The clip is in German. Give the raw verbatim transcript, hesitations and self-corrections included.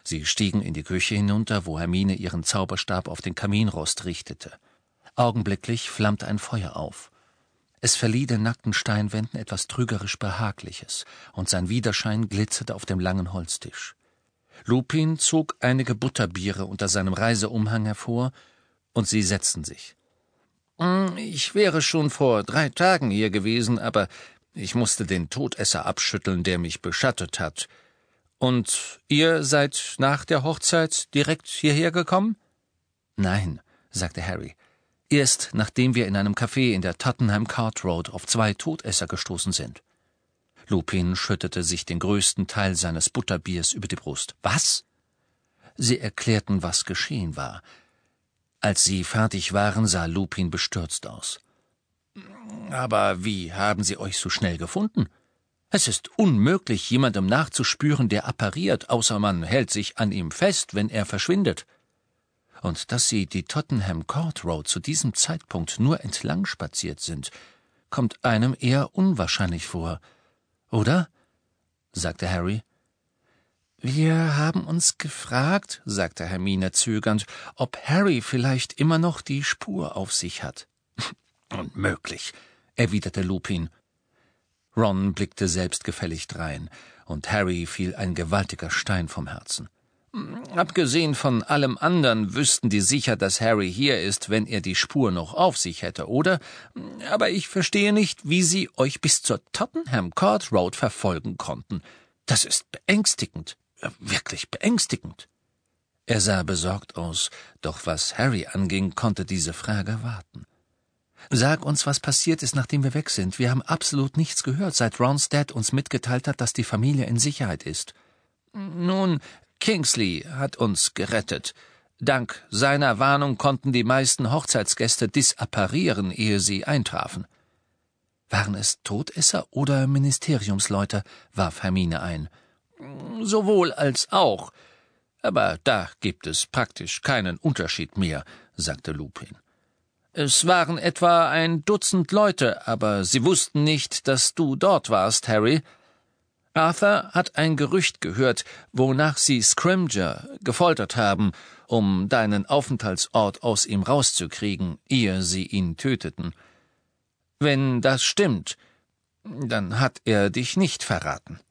Sie stiegen in die Küche hinunter, wo Hermine ihren Zauberstab auf den Kaminrost richtete. Augenblicklich flammte ein Feuer auf. Es verlieh den nackten Steinwänden etwas trügerisch Behagliches, und sein Widerschein glitzerte auf dem langen Holztisch. Lupin zog einige Butterbiere unter seinem Reiseumhang hervor, und sie setzten sich. »Ich wäre schon vor drei Tagen hier gewesen, aber ich musste den Todesser abschütteln, der mich beschattet hat. Und ihr seid nach der Hochzeit direkt hierher gekommen?« »Nein«, sagte Harry, »erst nachdem wir in einem Café in der Tottenham Court Road auf zwei Todesser gestoßen sind.« Lupin schüttete sich den größten Teil seines Butterbiers über die Brust. »Was?« Sie erklärten, was geschehen war. Als sie fertig waren, sah Lupin bestürzt aus. »Aber wie haben Sie euch so schnell gefunden? Es ist unmöglich, jemandem nachzuspüren, der appariert, außer man hält sich an ihm fest, wenn er verschwindet. Und dass Sie die Tottenham Court Road zu diesem Zeitpunkt nur entlang spaziert sind, kommt einem eher unwahrscheinlich vor, oder?« sagte Harry. »Wir haben uns gefragt«, sagte Hermine zögernd, »ob Harry vielleicht immer noch die Spur auf sich hat.« »Unmöglich«, erwiderte Lupin. Ron blickte selbstgefällig drein, und Harry fiel ein gewaltiger Stein vom Herzen. »Abgesehen von allem anderen wüssten die sicher, dass Harry hier ist, wenn er die Spur noch auf sich hätte, oder? Aber ich verstehe nicht, wie Sie euch bis zur Tottenham Court Road verfolgen konnten. Das ist beängstigend, wirklich beängstigend.« Er sah besorgt aus, doch was Harry anging, konnte diese Frage warten. »Sag uns, was passiert ist, nachdem wir weg sind. Wir haben absolut nichts gehört, seit Rons Dad uns mitgeteilt hat, dass die Familie in Sicherheit ist.« »Nun, Kingsley hat uns gerettet. Dank seiner Warnung konnten die meisten Hochzeitsgäste disapparieren, ehe sie eintrafen.« »Waren es Todesser oder Ministeriumsleute?« warf Hermine ein. »Sowohl als auch. Aber da gibt es praktisch keinen Unterschied mehr«, sagte Lupin. »Es waren etwa ein Dutzend Leute, aber sie wussten nicht, dass du dort warst, Harry. Arthur hat ein Gerücht gehört, wonach sie Scrimger gefoltert haben, um deinen Aufenthaltsort aus ihm rauszukriegen, ehe sie ihn töteten. Wenn das stimmt, dann hat er dich nicht verraten.«